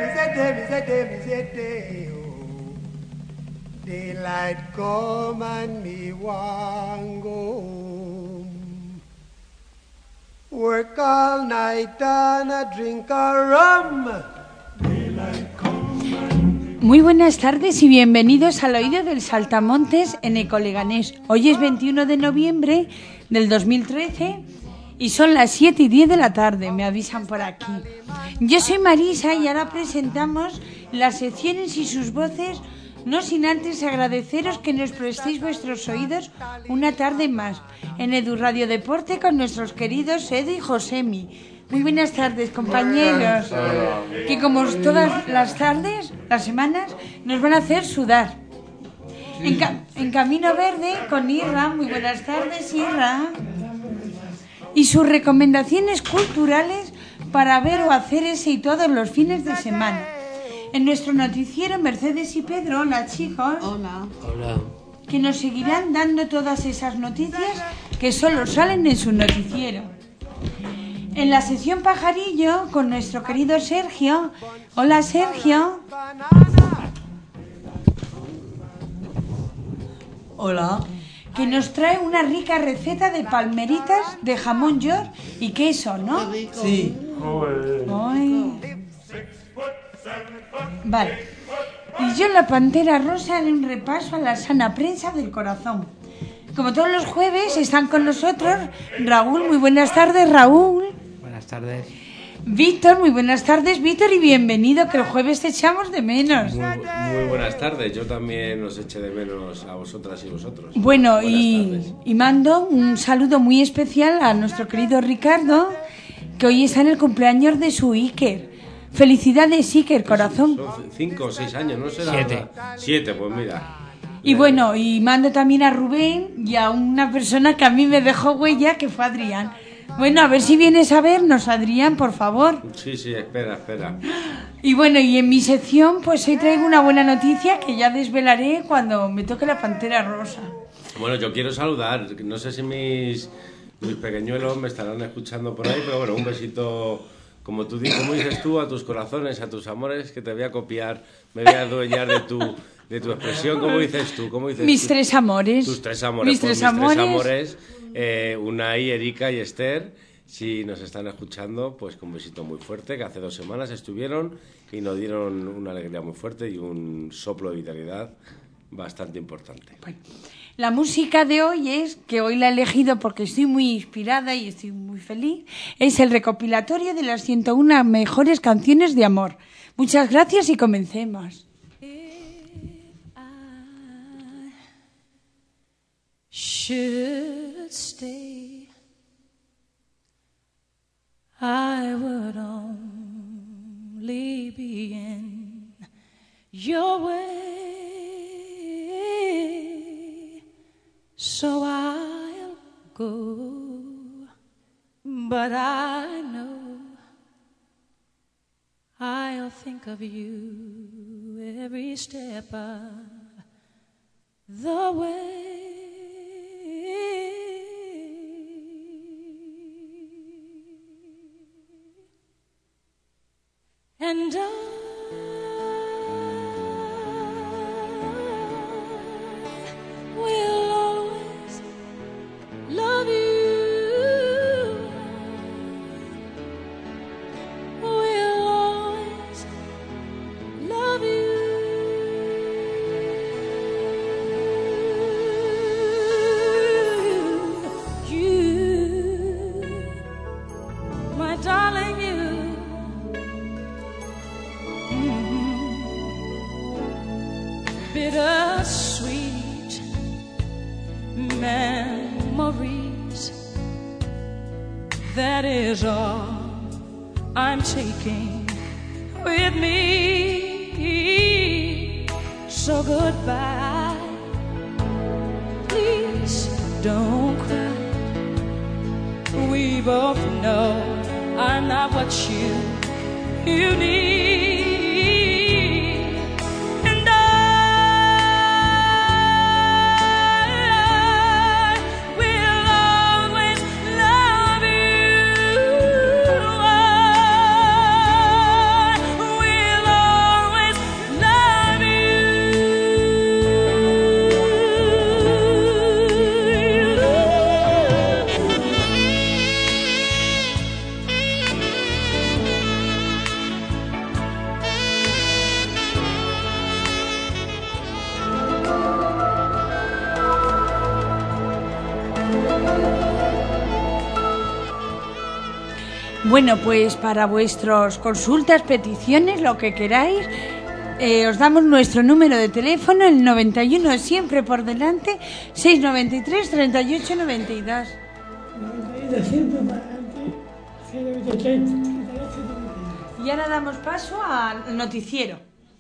Daylight come and me want go home. Work all night and a drink a rum. Muy buenas tardes y bienvenidos al Oído del Saltamontes en Ecoleganés. Hoy es 21 de noviembre del 2013 y son las 7:10 de la tarde, me avisan por aquí. Yo soy Marisa y ahora presentamos las secciones y sus voces, no sin antes agradeceros que nos prestéis vuestros oídos una tarde más en Edu Radio Deporte con nuestros queridos Edu y Josemi. Muy buenas tardes, compañeros, que como todas las tardes, las semanas, nos van a hacer sudar. En Camino Verde con Irra, muy buenas tardes, Irra. Y sus recomendaciones culturales para ver o hacer ese y todos los fines de semana. En nuestro noticiero, Mercedes y Pedro, hola chicos. Hola. Hola. Que nos seguirán dando todas esas noticias que solo salen en su noticiero. En la sección Pajarillo, con nuestro querido Sergio. Hola, Sergio. Hola. Que nos trae una rica receta de palmeritas de jamón york y queso, ¿no? Sí. Ay. Vale. Y yo, la Pantera Rosa, haré un repaso a la sana prensa del corazón. Como todos los jueves, están con nosotros Raúl. Muy buenas tardes, Raúl. Buenas tardes. Víctor, muy buenas tardes, Víctor, y bienvenido, que el jueves te echamos de menos. Muy buenas tardes, yo también os eché de menos a vosotras y vosotros. Bueno, Buenas tardes. y mando un saludo muy especial a nuestro querido Ricardo, que hoy está en el cumpleaños de su Iker. Felicidades, Iker, corazón. Son 5 o 6 años, ¿no será? 7. 7, pues mira. Y bueno, y mando también a Rubén y a una persona que a mí me dejó huella, que fue Adrián. Bueno, a ver si vienes a vernos, Adrián, por favor. Sí, espera. Y bueno, y en mi sección, pues hoy traigo una buena noticia que ya desvelaré cuando me toque la Pantera Rosa. Bueno, yo quiero saludar, no sé si mis pequeñuelos me estarán escuchando por ahí, pero bueno, un besito, como dices tú, a tus corazones, a tus amores, que te voy a copiar, me voy a adueñar de tu expresión. ¿Cómo dices tú? Mis tú? 3 amores. Tus 3 amores. Mis tres amores. Unai, Erika y Esther, si nos están escuchando, pues con un besito muy fuerte, que hace 2 semanas estuvieron y nos dieron una alegría muy fuerte y un soplo de vitalidad bastante importante. Bueno, la música de hoy que hoy la he elegido porque estoy muy inspirada y estoy muy feliz, es el recopilatorio de las 101 mejores canciones de amor. Muchas gracias y comencemos. Should stay, I would only be in your way, so I'll go, but I know I'll think of you every step of the way. And I will always love you. Will always love you. You, my darling, you. Bittersweet memories, that is all I'm taking with me. So goodbye, please don't cry. We both know I'm not what you need. Will Bueno, pues para vuestras consultas, peticiones, lo que queráis, os damos nuestro número de teléfono, el 91 siempre por delante, 693 38 92. 91 siempre por delante, 693 38 92. Y ahora damos paso al noticiero.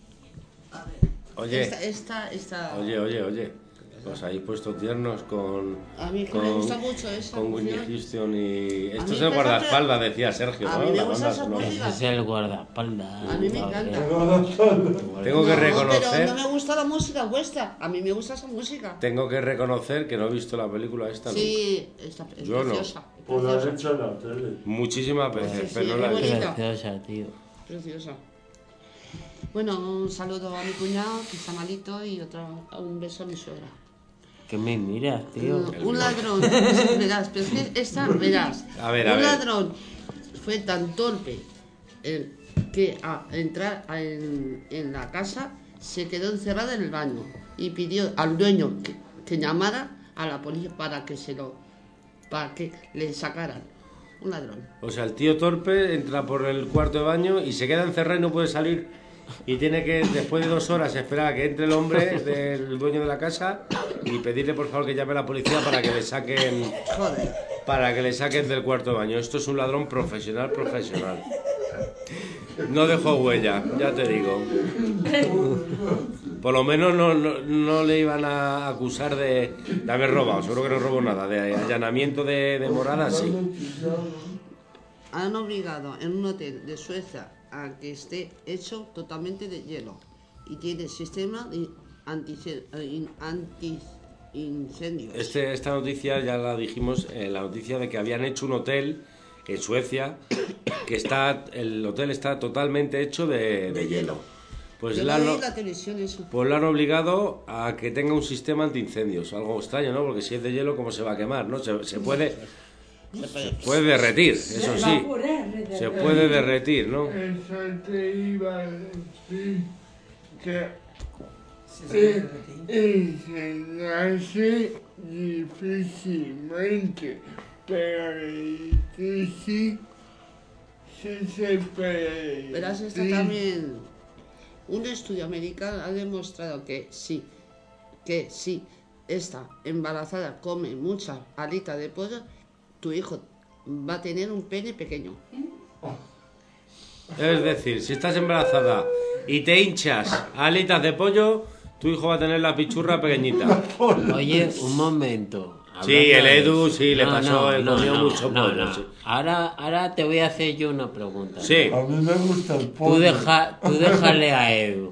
Oye, Esta... oye. Os habéis puesto tiernos con... A mí me gusta mucho esa con Whitney canción. Houston y... A Esto mí es el me guardaespaldas, decía Sergio, A ¿no? mí me La gusta banda esa sonora. música. Ese es el guardaespaldas. A mí me encanta. Tengo que No, reconocer... pero no me gusta la música vuestra. A mí me gusta esa música. Tengo que reconocer que no he visto la película esta nunca. Sí, es Yo no. preciosa. Pues lo has Preciosa. hecho en la tele. Muchísimas veces, Sí, pero no sí, la he es visto. bonita. Preciosa, tío. Preciosa. Bueno, un saludo a mi cuñado, que está malito, y un beso a mi suegra. ¿Qué me miras, tío? Un ladrón, verás, pero es que verás, A ver, un ladrón fue tan torpe que al entrar en la casa se quedó encerrado en el baño y pidió al dueño que llamara a la policía para que le sacaran. Un ladrón. O sea, el tío torpe entra por el cuarto de baño y se queda encerrado y no puede salir. Y tiene que, después de 2 horas, esperar a que entre el hombre del dueño de la casa y pedirle por favor que llame a la policía para que le saquen... Joder. Para que le saquen del cuarto de baño. Esto es un ladrón profesional. No dejó huella, ya te digo. Por lo menos no le iban a acusar de haber robado. Seguro que no robó nada. De allanamiento de morada, sí. Han obligado en un hotel de Suecia a que esté hecho totalmente de hielo y tiene sistema de anti-incendios. Esta noticia ya la dijimos, la noticia de que habían hecho un hotel en Suecia que el hotel está totalmente hecho de hielo. Pues Yo la lo vi en la televisión eso. Pues lo han obligado a que tenga un sistema antiincendios. Algo extraño, ¿no? Porque si es de hielo, ¿cómo se va a quemar? ¿No? Se puede derretir, eso sí. Se puede derretir, ¿no? Eso te iba a decir que enseñarse difícilmente, pero el sí se puede. Verás, está también un estudio americano ha demostrado que si esta embarazada come mucha alita de pollo, tu hijo va a tener un pene pequeño. Es decir, si estás embarazada y te hinchas alitas de pollo, tu hijo va a tener la pichurra pequeñita. Oye, un momento. Sí, el Edu sí le pasó, comió mucho pollo. Sí. Ahora te voy a hacer yo una pregunta. Sí. A mí me gusta el pollo. Tú déjale a Edu.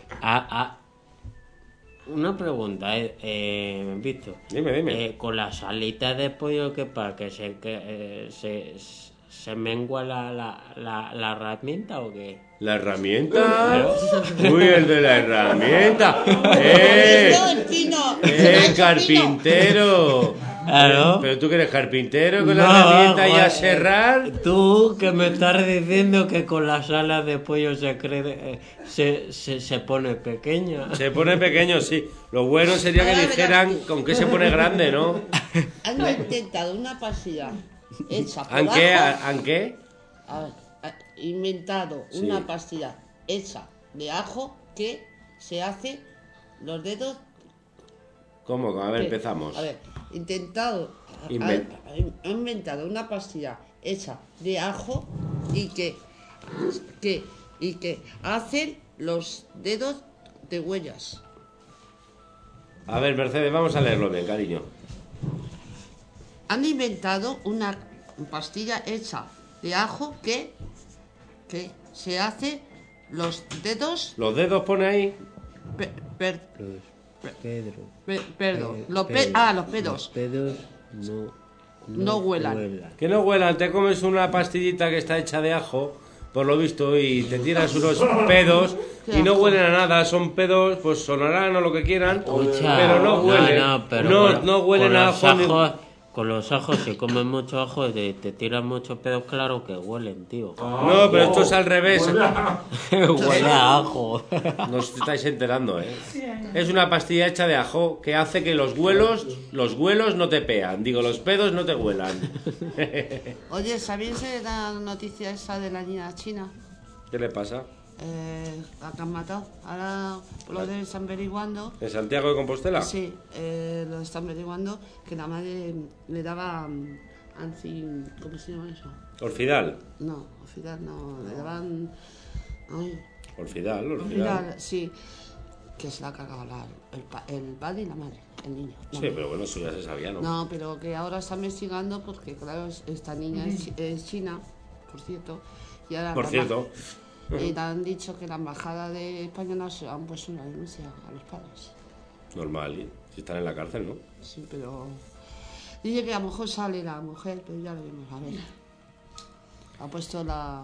Una pregunta, Víctor. Dime. Con las alitas de pollo, ¿qué pasa? ¿Que se mengua la herramienta o qué? ¿La herramienta? Uy, el de la herramienta. El fino. ¡El carpintero! Claro. ¿Pero tú que eres carpintero con la herramienta y a serrar? Tú que me estás diciendo que con las alas de pollo se pone pequeña. Se pone pequeño, sí. Lo bueno sería que dijeran con qué se pone grande, ¿no? Han intentado una pastilla hecha por ¿En qué? ajo. ¿En qué? Inventado Sí. una pastilla hecha de ajo que se hace los dedos. ¿Cómo? A ver, que- empezamos. A ver, ha inventado una pastilla hecha de ajo y que hacen los dedos de huellas. A ver, Mercedes, vamos a leerlo bien, cariño. Han inventado una pastilla hecha de ajo que se hace los dedos. ¿Los dedos pone ahí? Pedro. Los Los pedos pedos no huelan. Que no huelan, te comes una pastillita que está hecha de ajo, por lo visto, y te tiras unos pedos y no huelen a nada, son pedos, pues sonarán o lo que quieran, Escucha, pero no huelen. pero No huelen con a los ajo. ajos, Con los ajos, si comes mucho ajo, te tiran muchos pedos claros que huelen, tío. No, pero esto es al revés. Huele a ajo. No os estáis enterando, ¿eh? Es una pastilla hecha de ajo que hace que los huelos no te pean. Digo, los pedos no te huelan. Oye, ¿sabéis la noticia esa de la niña china? ¿Qué le pasa? La que han matado. Ahora lo están averiguando. ¿En Santiago de Compostela? Sí, lo están averiguando que la madre le daba ¿cómo se llama eso? Orfidal. No, Orfidal no, le daban... Ay, Orfidal. Orfidal, sí, que se la cargaba el padre y la madre, el niño. Sí, pero bueno, eso ya se sabía, ¿no? No, pero que ahora está investigando porque, claro, esta niña es china, por cierto. Y ahora Por cierto. Y te han dicho que la embajada de española se han puesto una denuncia a los padres. Normal, ¿eh? Si están en la cárcel, ¿no? Sí, pero... Dice que a lo mejor sale la mujer, pero ya lo vemos, a ver. Ha puesto la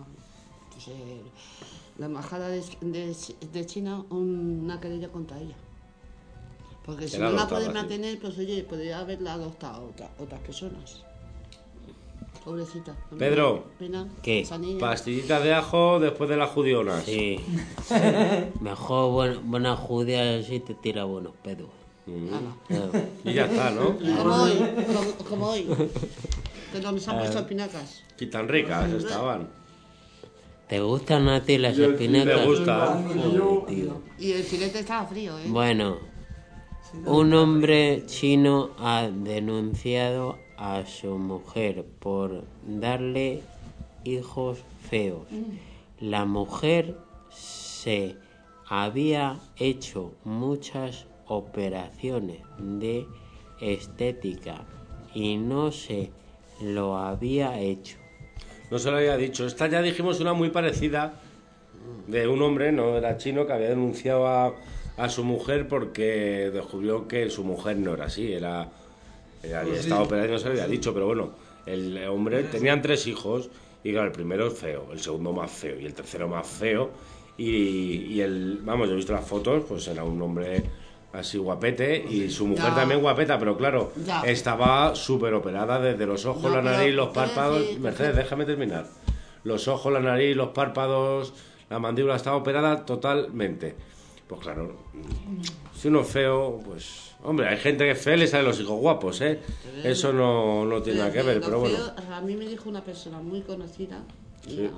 embajada de China una querella contra ella. Porque si no la pueden mantener, pues oye, podría haberla adoptado a otras personas. Pobrecita. Pedro, pena, ¿qué? esa niña. Pastillitas de ajo después de las judionas. Sí. Mejor buena judía así te tira buenos pedos. Y ya está, ¿no? Como hoy. Que nos han puesto espinacas. Y tan ricas estaban. ¿Te gustan a ti las espinacas? Me gusta. Joder, tío. Y el filete estaba frío, ¿eh? Bueno, un hombre chino ha denunciado a su mujer por darle hijos feos. La mujer se había hecho muchas operaciones de estética y no se lo había hecho. No se lo había dicho. Esta ya dijimos una muy parecida de un hombre, no era chino, que había denunciado a su mujer porque descubrió que su mujer no era así, había estado operada y no se lo había dicho, pero bueno, el hombre tenían 3 hijos y claro, el primero es feo, el segundo más feo y el tercero más feo y vamos, yo he visto las fotos, pues era un hombre así guapete y su mujer también guapeta, pero claro, estaba súper operada desde los ojos, la nariz, los párpados. Mercedes, déjame terminar. Los ojos, la nariz, los párpados, la mandíbula estaba operada totalmente. Pues claro, si uno es feo, pues... Hombre, hay gente que es fea y le salen los hijos guapos, ¿eh? Eso no tiene nada que ver, pero bueno. A mí me dijo una persona muy conocida, que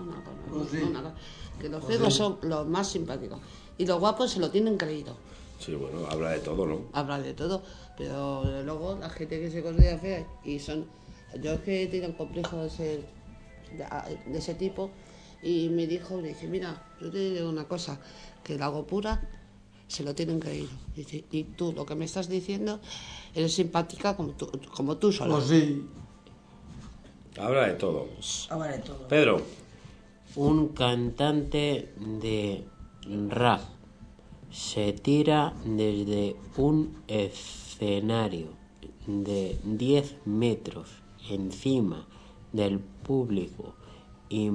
los feos son los más simpáticos y los guapos se lo tienen creído. Sí, bueno, habla de todo, ¿no? Habla de todo, pero luego la gente que se considera fea y son... Yo es que he tenido un complejo de ese tipo y me dice, mira, yo te digo una cosa, que la hago pura... Se lo tienen creído. Dice, y tú lo que me estás diciendo, eres simpática como tú sola. Pues sí. Habla de todo. Habla de todo. Pedro. Un cantante de rap se tira desde un escenario de 10 metros encima del público y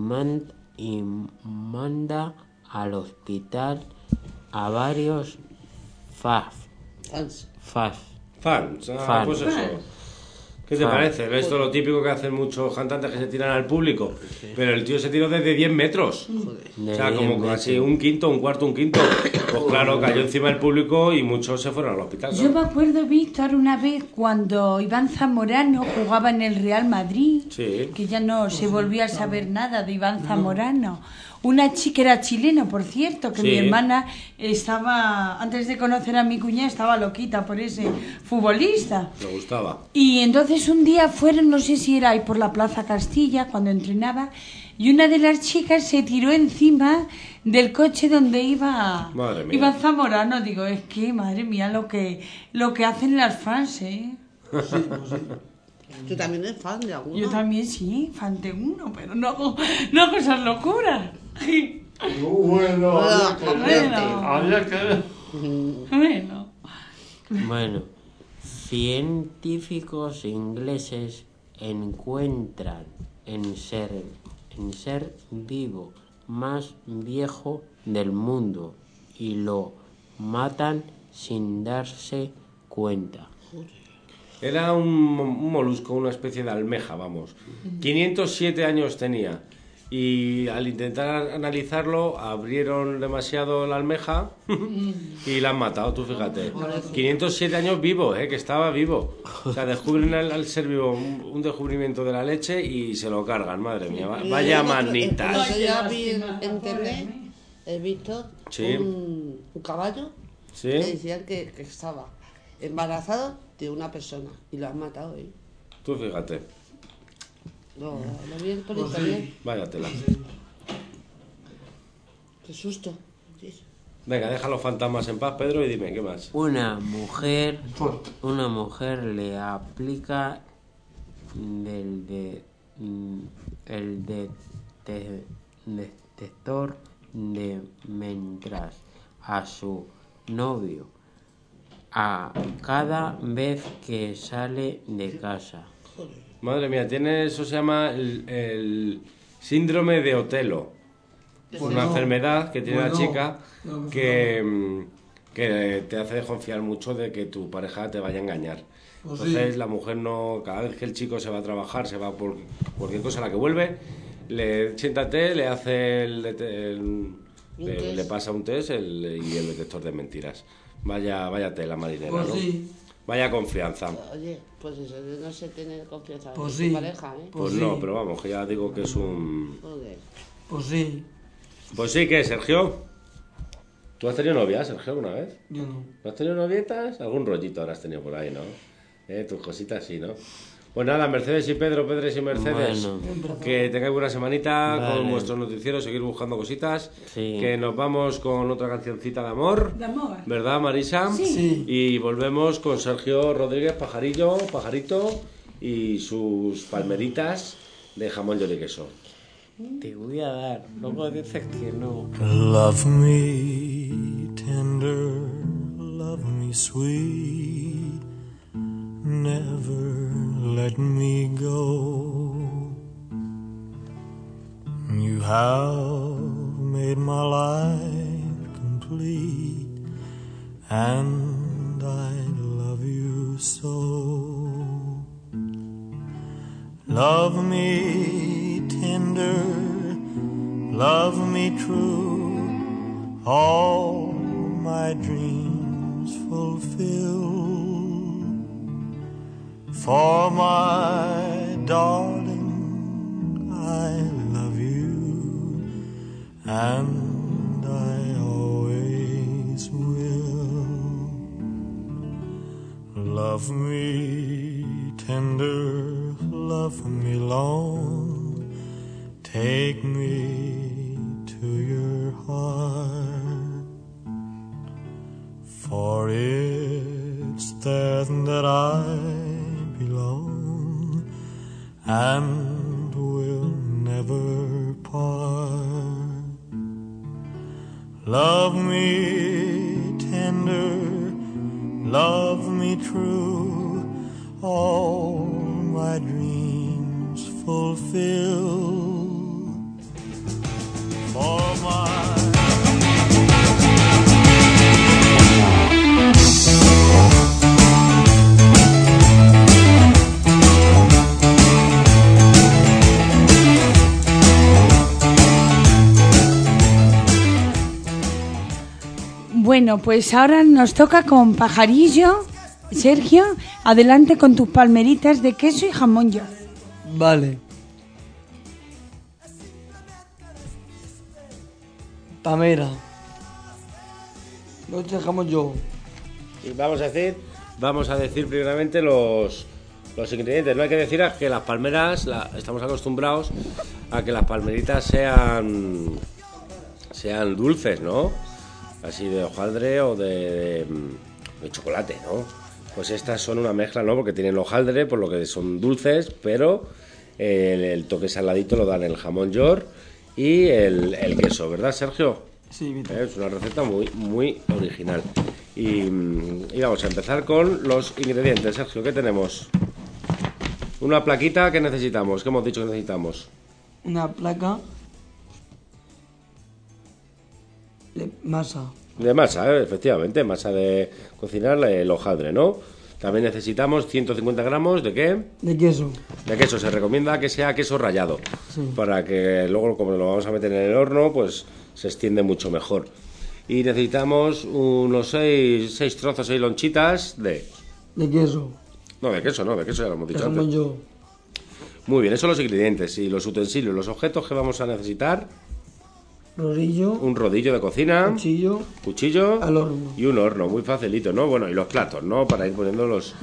manda al hospital a varios fans. Pues eso. ¿Qué te parece? Esto es lo típico que hacen muchos cantantes que se tiran al público. Pero el tío se tiró desde 10 metros. O sea, como casi un quinto, un cuarto, un quinto. Pues claro, cayó encima del público y muchos se fueron al hospital, ¿no? Yo me acuerdo, Víctor, una vez cuando Iván Zamorano jugaba en el Real Madrid, que ya no se volvía a saber nada de Iván Zamorano. Una chica era chilena, por cierto, que mi hermana estaba, antes de conocer a mi cuñada, estaba loquita por ese futbolista. Le gustaba. Y entonces un día fueron, no sé si era ahí por la Plaza Castilla, cuando entrenaba, y una de las chicas se tiró encima del coche donde iba Iván Zamorano. Digo, es que, madre mía, lo que hacen las fans, ¿eh? Sí. ¿Tú también eres fan de alguno? Yo también sí, fan de uno, pero no hago esas locuras. Bueno. Bueno, científicos ingleses encuentran el ser vivo más viejo del mundo y lo matan sin darse cuenta. Era un molusco, una especie de almeja, vamos. 507 años tenía. Y al intentar analizarlo, abrieron demasiado la almeja y la han matado, tú fíjate. 507 años vivo, que estaba vivo. O sea, descubren al ser vivo un descubrimiento de la leche y se lo cargan, madre mía. Vaya manitas. Yo ya vi en internet, he visto Sí. un caballo ¿Sí? que decían que estaba embarazado de una persona y lo han matado ahí. Tú fíjate. Lo vi por internet. Vaya tela. Qué susto. Venga, deja los fantasmas en paz, Pedro, y dime, ¿qué más? Una mujer le aplica el detector de mentiras a su novio a cada vez que sale de casa. Madre mía, tiene eso, se llama el síndrome de Otelo. Es una enfermedad que tiene la chica que te hace desconfiar mucho de que tu pareja te vaya a engañar. Entonces la mujer no, cada vez que el chico se va a trabajar, se va por cualquier cosa a la que vuelve, siéntate, le hace le pasa un test y el detector de mentiras. Vaya tela marinera, Pues ¿no? sí. Vaya confianza. Oye, pues eso de no se tener confianza en Pues tu sí. pareja, ¿eh? Pues sí. no, pero vamos, que ya digo que es un... Joder. Pues sí. Pues sí, ¿qué, Sergio? ¿Tú has tenido novia, Sergio, alguna vez? Yo no. ¿No has tenido novietas? Algún rollito habrás tenido por ahí, ¿no? Tus cositas sí, ¿no? Pues nada, Mercedes y Pedro, Pedres y Mercedes, Bueno. que tengáis buena semanita Vale. con vuestros noticieros, seguir buscando cositas, Sí. que nos vamos con otra cancioncita de amor, De amor. ¿verdad, Marisa? Sí. Y volvemos con Sergio Rodríguez, Pajarito, y sus palmeritas de jamón y queso. Te voy a dar, luego dices que no. Love me tender, love me sweet, never let me go. You have made my life complete, and I love you so. Love me tender, love me true, all my dreams fulfill. For my darling, I love you, and I always will. Love me tender, love me long, take me to your heart, for it's there that I belong and will never part. Love me tender, love me true, all my dreams fulfill. For my Bueno, pues ahora nos toca con Pajarillo. Sergio, adelante con tus palmeritas de queso y jamón york. Vale. Pamera. Lo dejamos yo. Y vamos a decir primeramente los ingredientes. No hay que decir que las palmeras, estamos acostumbrados a que las palmeritas sean dulces, ¿no? Así de hojaldre o de chocolate, ¿no? Pues estas son una mezcla, ¿no? Porque tienen hojaldre, por lo que son dulces, pero el toque saladito lo dan el jamón york y el queso, ¿verdad, Sergio? Sí, Víctor. Es una receta muy, muy original. Y vamos a empezar con los ingredientes. Sergio, ¿qué tenemos? Una plaquita que necesitamos. ¿Qué hemos dicho que necesitamos? Una placa de masa. De masa, efectivamente, masa de cocinar el hojaldre, ¿no? También necesitamos 150 gramos ¿de qué? De queso. De queso. Se recomienda que sea queso rallado, Sí. para que luego, como lo vamos a meter en el horno, pues se extiende mucho mejor. Y necesitamos unos 6 trozos, 6 lonchitas de... De queso. No, de queso ya lo hemos De dicho jamón antes. yo. Muy bien, esos son los ingredientes y los utensilios, los objetos que vamos a necesitar. Rodillo. Un rodillo de cocina, cuchillo Al horno. y un horno, muy facilito, ¿no? Bueno, y los platos, ¿no? Para ir poniendo los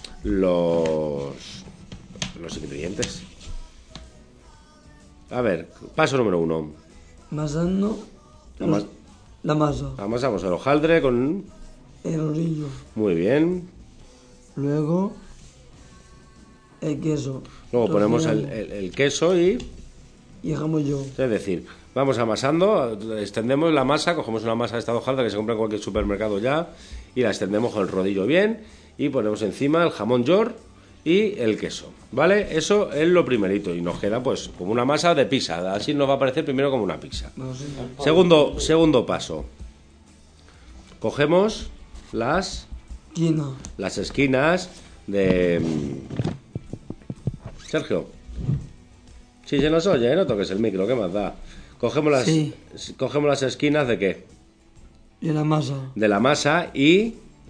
ingredientes. A ver, paso número 1. Masando. Amas- La masa. Amasamos el hojaldre con... El rodillo. Muy bien. Luego. El queso. Luego ponemos Torcillo. el queso y... Y el jamón yo. Es decir, vamos amasando, extendemos la masa, cogemos una masa de esta hojaldre que se compra en cualquier supermercado ya y la extendemos con el rodillo bien y ponemos encima el jamón york y el queso, ¿vale? Eso es lo primerito y nos queda pues como una masa de pizza, así nos va a parecer primero como una pizza. No sé. Segundo paso, cogemos las esquinas de... Sergio. Si se nos oye, no toques el micro, ¿qué más da? Cogemos las esquinas de qué? De la masa. De la masa y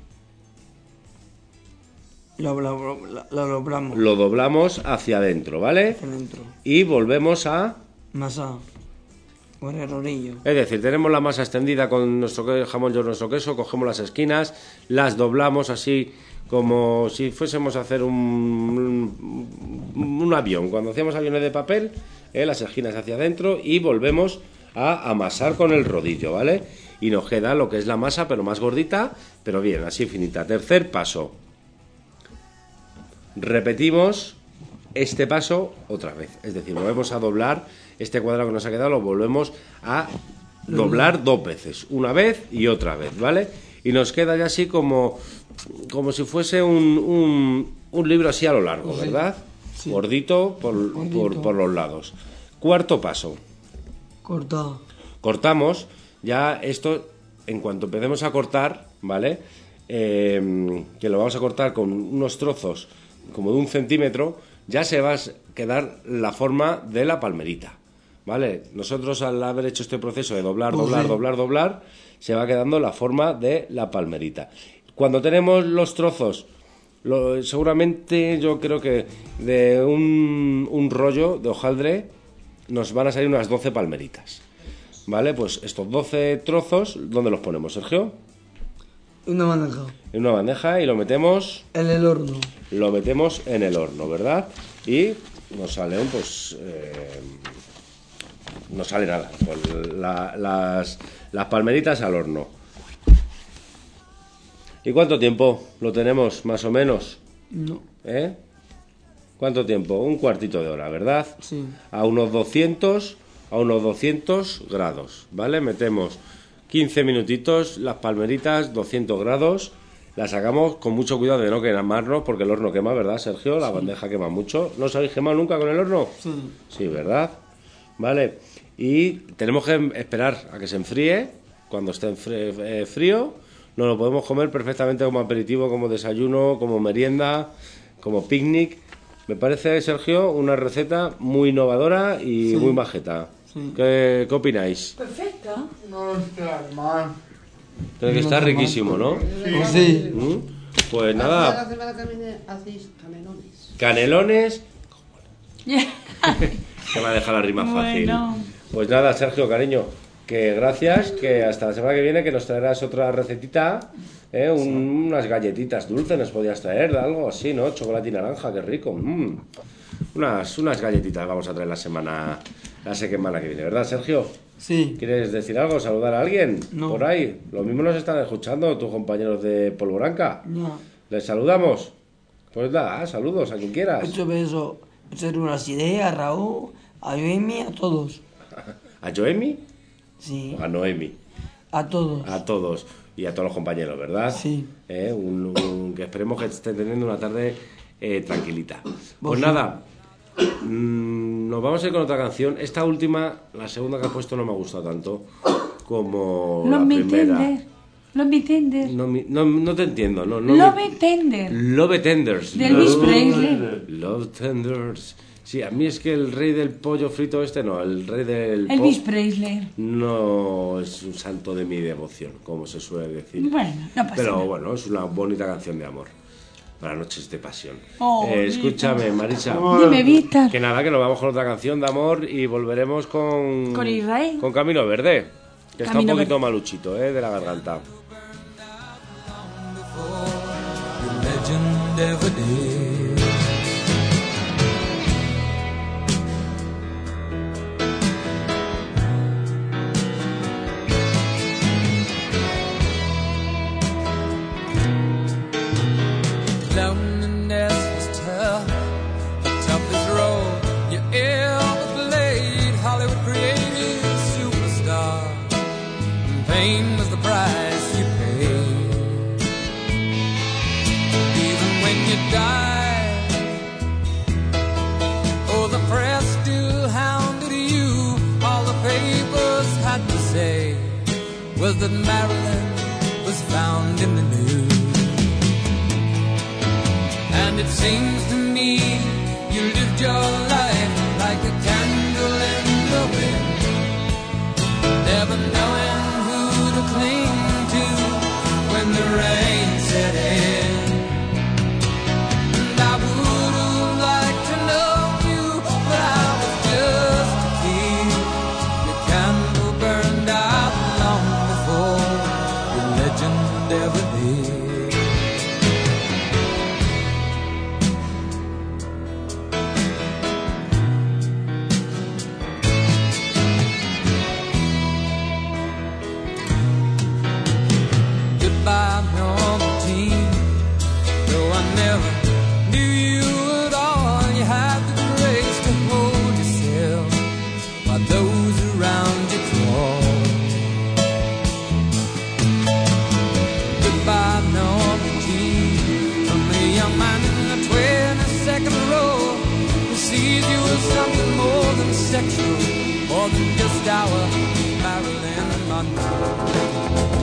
La doblamos. lo doblamos hacia adentro, ¿vale? Hacia adentro. Y volvemos a... Masa. Con el rodillo. Es decir, tenemos la masa extendida con nuestro jamón york, nuestro queso, cogemos las esquinas, las doblamos así como si fuésemos a hacer un avión. Cuando hacíamos aviones de papel, las esquinas hacia adentro y volvemos a amasar con el rodillo, ¿vale? Y nos queda lo que es la masa, pero más gordita, pero bien, así finita. Tercer paso. Repetimos este paso otra vez. Es decir, volvemos a doblar este cuadrado que nos ha quedado, lo volvemos a doblar 2 veces. Una vez y otra vez, ¿vale? Y nos queda ya así como si fuese un libro así a lo largo, ¿verdad? Sí. Gordito por los lados. Cuarto paso. Cortamos. Ya esto, en cuanto empecemos a cortar, ¿vale? Que lo vamos a cortar con unos trozos como de 1 centímetro, ya se va a quedar la forma de la palmerita, ¿vale? Nosotros al haber hecho este proceso de doblar, se va quedando la forma de la palmerita. Cuando tenemos los trozos, seguramente yo creo que de un rollo de hojaldre nos van a salir unas 12 palmeritas, ¿vale? Pues estos 12 trozos, ¿dónde los ponemos, Sergio? Una bandeja. En una bandeja y lo metemos... En el horno. Lo metemos en el horno, ¿verdad? Y nos salen, pues... no sale nada. Pues las palmeritas al horno. ¿Y cuánto tiempo lo tenemos, más o menos? No. ¿Eh? ¿Cuánto tiempo? Un cuartito de hora, ¿verdad? Sí. A unos 200 grados, ¿vale? Metemos 15 minutitos, las palmeritas, 200 grados, las sacamos con mucho cuidado de no quemarnos, porque el horno quema, ¿verdad, Sergio? La bandeja quema mucho. ¿No os habéis quemado nunca con el horno? Sí. Sí, ¿verdad? Vale. Y tenemos que esperar a que se enfríe. Cuando esté frío, nos lo podemos comer perfectamente como aperitivo, como desayuno, como merienda, como picnic. Me parece, Sergio, una receta muy innovadora y muy majeta. Sí. ¿Qué opináis? Perfecto. No está mal. Tiene que estar riquísimo, ¿no? Sí. Pues La nada, semana que viene hacéis canelones. canelones. Que me ha dejado la rima fácil. Bueno. Pues nada, Sergio, cariño, que gracias, que hasta la semana que viene que nos traerás otra recetita, unas galletitas dulces nos podías traer, algo así, ¿no? Chocolate y naranja, qué rico. Unas galletitas vamos a traer la semana que viene, ¿verdad, Sergio? Sí. ¿Quieres decir algo? ¿Saludar a alguien? No. Por ahí. Lo mismo nos están escuchando tus compañeros de Polvoranca. No. ¿Les saludamos? Pues nada, saludos a quien quieras. Muchos besos. Muchas gracias a Raúl, a Noemi, a todos. ¿A Joemi? Sí. ¿O a Noemi? A todos. A todos. Y a todos los compañeros, ¿verdad? Sí. Que esperemos que estén teniendo una tarde tranquilita. Pues Vos nada, nos vamos a ir con otra canción. Esta última, la segunda que has puesto, no me ha gustado tanto como No la me primera. entiendes. Love Tender. No te entiendo. No, Love Tender. Love Tenders. De Elvis Presley. Love Tenders. Sí, a mí es que el rey del pollo frito no, el rey del Elvis Presley. no es un santo de mi devoción, como se suele decir. Bueno, no pasa Pero nada. bueno, es una bonita canción de amor para noches de pasión. Oh, escúchame, Marisa. Dime, Víctor. Que nada, que nos vamos con otra canción de amor y volveremos con Israel. Con Camino Verde, que está un Camino poquito Verde. maluchito, de la garganta. Legend ever did. Loneliness is tough, the toughest road you ever played. Hollywood created superstar, and pain was the price you paid. Even when you died, oh, the press still hounded you. All the papers had to say was that Marilyn was found in the news. And it seems to me you lived your life like a candle in the wind, never knowing who to cling to when the rain set in. And I would have liked to know you, but I was just a kid. Your candle burned out long before your legend ever did. Goodbye, normal teen. Though I never knew you at all, you had the grace to hold yourself while those around you crawl. Goodbye, normal teen. From a young man in the 22nd row who sees you as something more than sexual, more than just our Marilyn Monroe.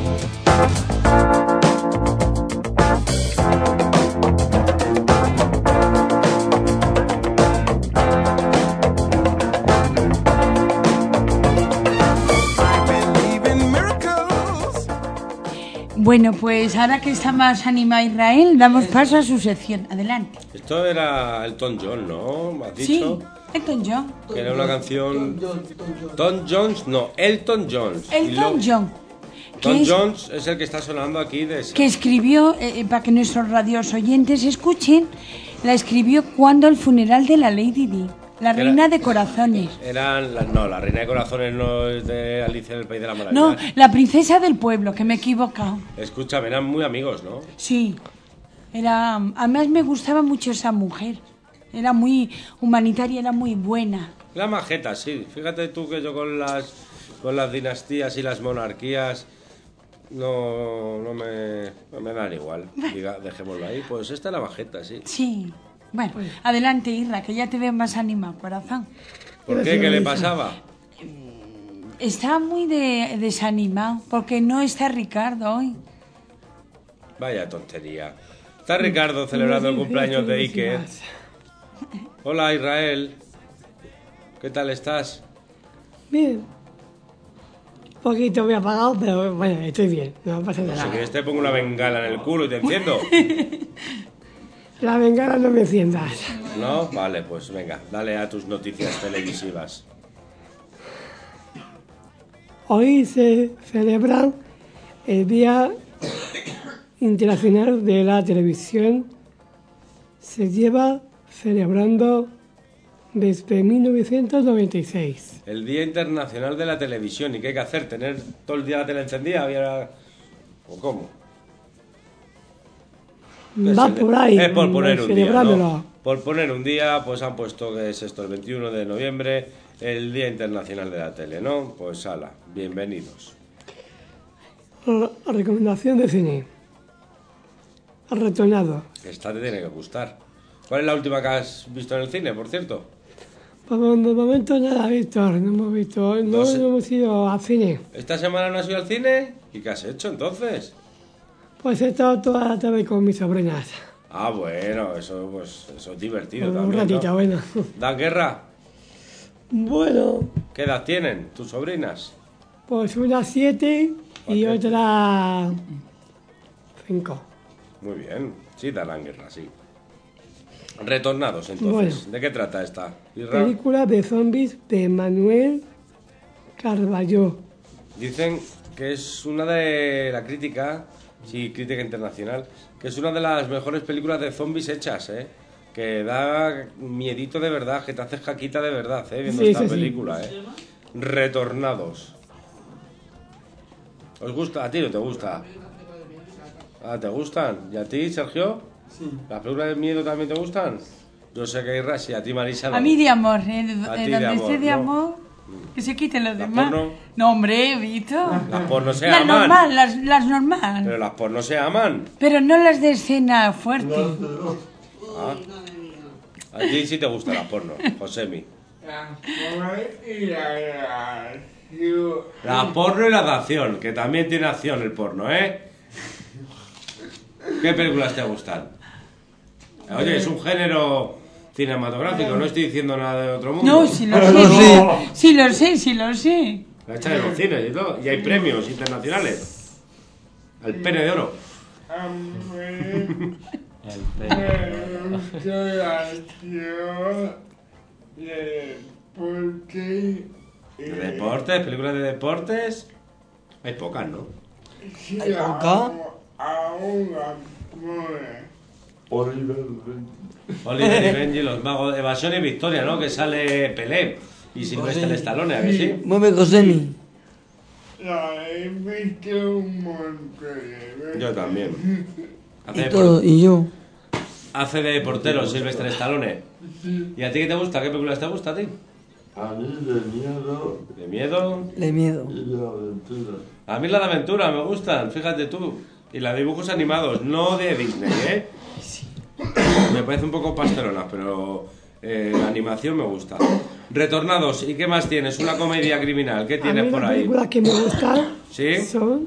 Bueno, pues ahora que está más animado Israel, damos paso a su sección. Adelante. Esto era Elton John, ¿no? ¿Has Sí, dicho? Elton John. Que era una canción... Tom Jones, no, Elton John. Elton John. Tom Que es- Jones es el que está sonando aquí de ese. que escribió, para que nuestros radios oyentes escuchen, la escribió cuando el funeral de la Lady Di, la Era- reina de corazones. No, la reina de corazones no es de Alicia en el País de la Maravilla. No, la princesa del pueblo, que me he equivocado. Escúchame, eran muy amigos, ¿no? Sí, era, además me gustaba mucho esa mujer. Era muy humanitaria, era muy buena. La majeta, sí. Fíjate tú que yo con las dinastías y las monarquías no me dan igual. Dejémoslo ahí. Pues esta es la majeta, sí. Sí. Bueno, adelante, Irra, que ya te veo más animado, corazón. ¿Por qué? ¿Qué le pasaba? Está muy desanimado, porque no está Ricardo hoy. Vaya tontería. Está Ricardo celebrando el cumpleaños de Iker. Hola, Israel. ¿Qué tal estás? Bien. Un poquito me he apagado, pero bueno, estoy bien. No pasa Si nada. quieres te pongo una bengala en el culo y te enciendo. La bengala no me enciendas. ¿No? Vale, pues venga, dale a tus noticias televisivas. Hoy se celebra el Día Internacional de la Televisión. Se lleva celebrando desde 1996. El Día Internacional de la Televisión. ¿Y qué hay que hacer? ¿Tener todo el día la tele encendida? ¿O cómo? Va por ahí, Es por poner un día, celebrándolo. ¿no? Por poner un día, pues han puesto que es esto, el 21 de noviembre, el Día Internacional de la Tele, ¿no? Pues ala, bienvenidos. Recomendación de cine. Retornado. Esta te tiene que gustar. ¿Cuál es la última que has visto en el cine, por cierto? Pues de momento nada, Víctor. No hemos visto, no No sé. hemos ido al cine. ¿Esta semana no has ido al cine? ¿Y qué has hecho entonces? Pues he estado toda la tarde con mis sobrinas. Ah, bueno, eso es divertido Un también, ratito, ¿no? bueno. ¿Dan guerra? Bueno, ¿Qué edad tienen tus sobrinas? pues una 7 y Ok. otra 5. Muy bien, sí darán guerra, sí. Retornados, entonces. Bueno. ¿De qué trata esta? Isra? Película de zombies de Manuel Carballo. Dicen que es una de la crítica, sí, crítica internacional, que es una de las mejores películas de zombies hechas, ¿eh? Que da miedito de verdad, que te haces caquita de verdad, ¿eh? Viendo Sí, esta sí, sí. película, ¿eh? Retornados. ¿Os gusta? ¿A ti no te gusta? Ah, ¿te gustan? ¿Y a ti, Sergio? Sí. ¿Las películas de miedo también te gustan? Yo sé que hay Irra, sí, a ti, Marisa, no. A mí de amor, A ti de donde amor, esté de ¿no? amor, que se quiten los ¿La demás. porno? No, hombre, Vito. Las porno se Las aman. normal, las normal. Pero las porno se aman. Pero no las de escena fuerte. Ah. A ti sí te gusta la porno, Josemi. La joven y la acción. La porno y la de acción, que también tiene acción el porno, ¿eh? ¿Qué películas te gustan? Oye, es un género cinematográfico, no estoy diciendo nada de otro mundo. No, sí lo sé. Sí lo sé, sí lo sé. La echan en los cines y todo. Y hay premios internacionales. El pene de oro. A mí El me pelo. gusta la acción porque ¿De deportes? ¿Películas de deportes? Hay pocas, ¿no? si ¿Hay poca? ahora Oliver y Benji, los magos de evasión y victoria, ¿no? Que sale Pelé y Sylvester Stallone, ¿a que sí? Mueve Josemi. la he visto un montón de veces. Yo también. Y todo, y yo. Hace de portero Sylvester Stallone. ¿Y a ti qué te gusta? ¿Qué películas te gusta a ti? A mí de miedo ¿De miedo? Le miedo. y de aventura. A mí la de aventura me gustan, fíjate tú. Y la de dibujos animados, no de Disney, ¿eh? Me parece un poco pastelona, pero la animación me gusta. Retornados, ¿y qué más tienes? Una comedia criminal, ¿qué A mí tienes por las ahí? películas que me gustan ¿Sí? son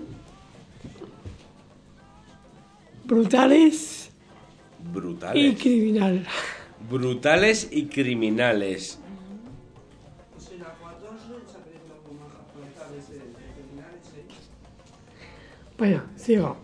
brutales y Brutales. criminal. Brutales y criminales. Bueno, sigo.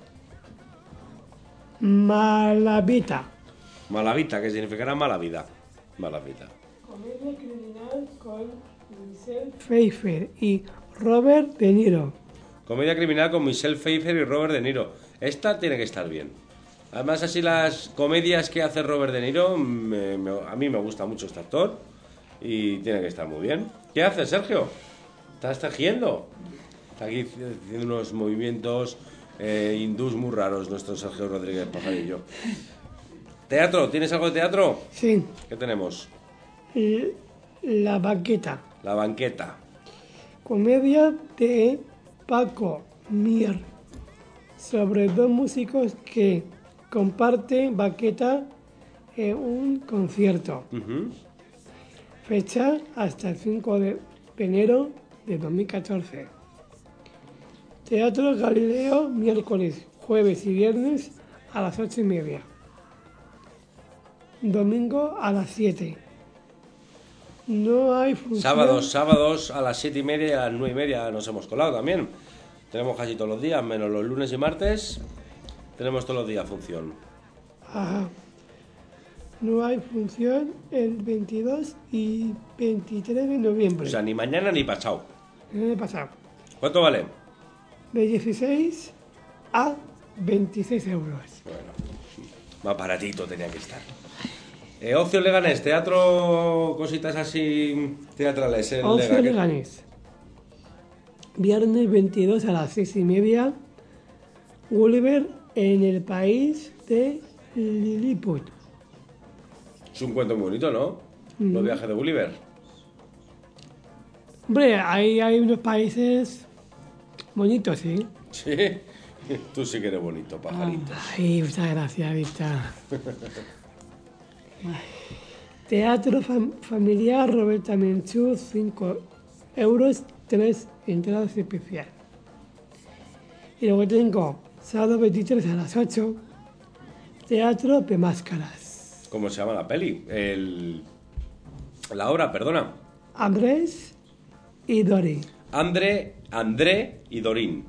Malavita. Malavita, que significará mala vida. Mala vida. Comedia criminal con Michelle Pfeiffer y Robert De Niro. Comedia criminal con Michelle Pfeiffer y Robert De Niro. Esta tiene que estar bien. Además, así las comedias que hace Robert De Niro, a mí me gusta mucho este actor y tiene que estar muy bien. ¿Qué haces, Sergio? ¿Estás tejiendo? Está aquí haciendo unos movimientos hindús muy raros nuestro Sergio Rodríguez Pajarillo. ¿Teatro? ¿Tienes algo de teatro? Sí. ¿Qué tenemos? La Banqueta. La banqueta. Comedia de Paco Mir sobre dos músicos que comparten banqueta en un concierto. Ujú. Fecha hasta el 5 de enero de 2014. Teatro Galileo, miércoles, jueves y viernes a las 8:30. Domingo a las 7. No hay función. Sábados a las 7:30 y a las 9:30 nos hemos colado también. Tenemos casi todos los días, menos los lunes y martes. Tenemos todos los días función. Ajá. No hay función el 22 y 23 de noviembre. O sea, ni mañana ni pasado. El año pasado. ¿Cuánto vale? De 16 a 26 euros. Bueno, más baratito tenía que estar. Ocio Leganés, teatro, cositas así teatrales. En Ocio Lega, ¿qué? Leganés. Viernes 22 a las 6:30. Gulliver en el país de Lilliput. Es un cuento muy bonito, ¿no? Los viajes de Gulliver. Hombre, ahí hay unos países bonitos, ¿sí? Sí, tú sí que eres bonito, pajarito. Ay, muchas gracias, Vista. Teatro familiar Roberta Menchú, 5 euros, 3 entradas especiales. Y luego tengo sábado 23 a las 8, Teatro de Máscaras. ¿Cómo se llama la peli? La obra, perdona. Andrés y Dori. André y Dorín.